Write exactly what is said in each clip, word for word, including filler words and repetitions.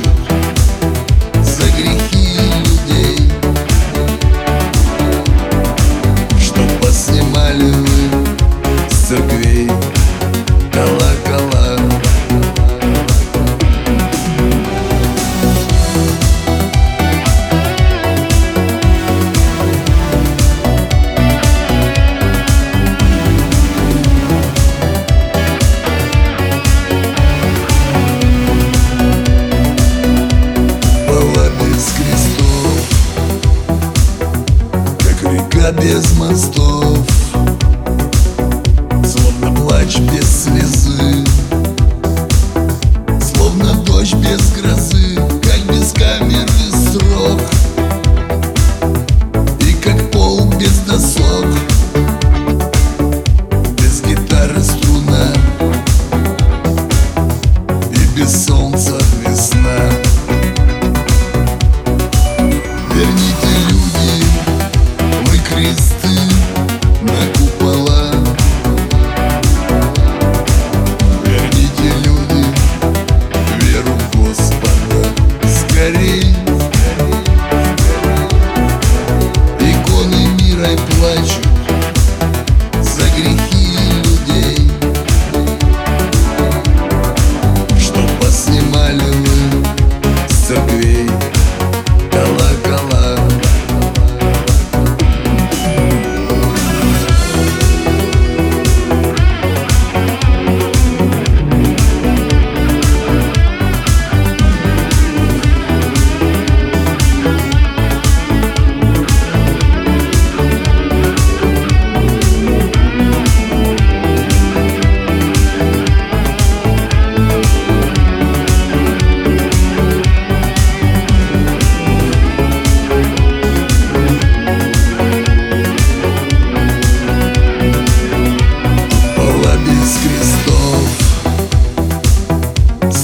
за грехи людей, чтоб поснимали вы с церквей колокола. Без мостов, словно плач без слезы, словно дождь без грозы, как без камеры срок, и как пол без досок, без гитары струна, и без солнца весна. Верните, люди, мы кресты на купола. Верните, люди, веру в Господа скорей. Иконы мира плачут за грехи людей, чтоб поснимали вы с церквей колокола.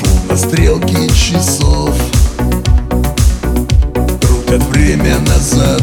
Стрелки часов крутят время назад.